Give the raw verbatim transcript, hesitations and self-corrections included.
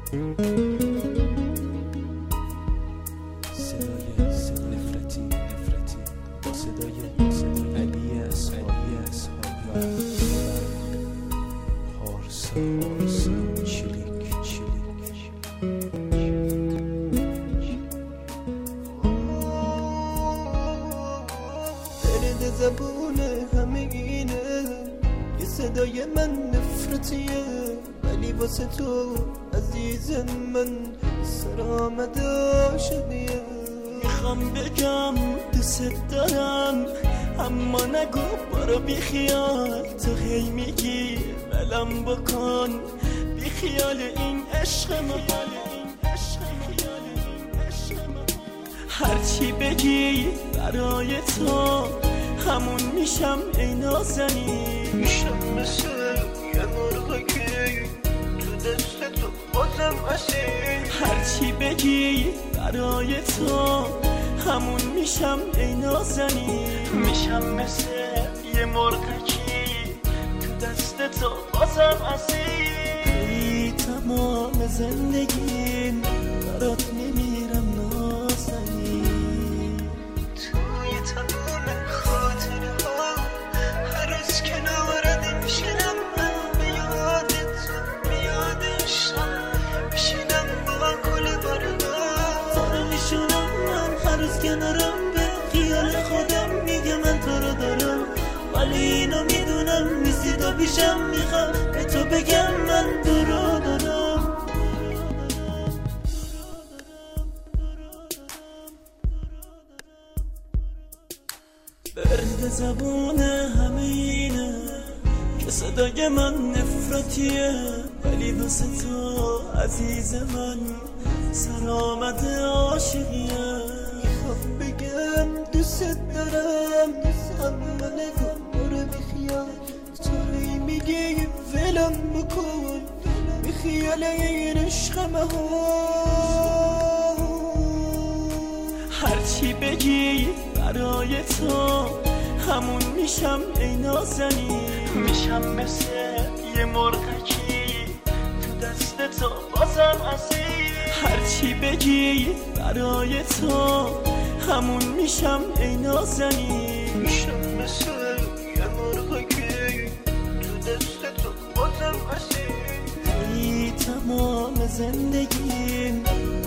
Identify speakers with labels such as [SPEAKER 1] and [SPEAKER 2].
[SPEAKER 1] صدای صدای نفرتی نفرتی با صدای صدای علی اصحابی اصحابی و پارسا پارسا چلیک چلیک
[SPEAKER 2] درد زبون همه اینه، یه صدای من نفرتیه، ولی واسه تو عزیز من سر آمده عاشقیه.
[SPEAKER 3] میخوام بگم دوست دارم اما نگو برو بی خیال، تو هی میگی ولم بکن بی خیال این عشق ما. هرچی بگی برای تو همون میشم ای نازنین،
[SPEAKER 2] میشم مثل یه مرغکی تو دست تو بازم اسیر.
[SPEAKER 3] هرچی بگی برای تو همون میشم ای نازنین، میشم مثل یه مرغکی تو دست تو بازم اسیر. ای تمام زندگیم برات میمیرم نازنین،
[SPEAKER 2] توی تمام خاطره ها هر روز کنارت میشینم، من بیاد تو بیادشم میشینم با کل بارنا.
[SPEAKER 3] تو رو میشونم من هر روز کنارم، به خیال خودم میگه من تو رو دارم، ولی اینو میدونم نیستی تو پیشم، میخوام به تو بگم من تو رو دارم. برد زبون همه اینه که صدای من نفرتیه، ولی واسه تو عزیز من سر آمده عاشقیه.
[SPEAKER 2] میخوام بگم دوست دارم اما نگو برو بیخیال، تو هی میگی ولم بکن بی خیال این عشق ها.
[SPEAKER 3] هرچی بگی برای تو همون میشم ای نازنین، میشم مثل یه مرغکی تو دست تو بازم اسیر. هرچی بگی برای تو همون میشم ای نازنین،
[SPEAKER 2] میشم مثل یه مرغکی تو دست تو بازم اسیر.
[SPEAKER 3] ای تمام زندگیم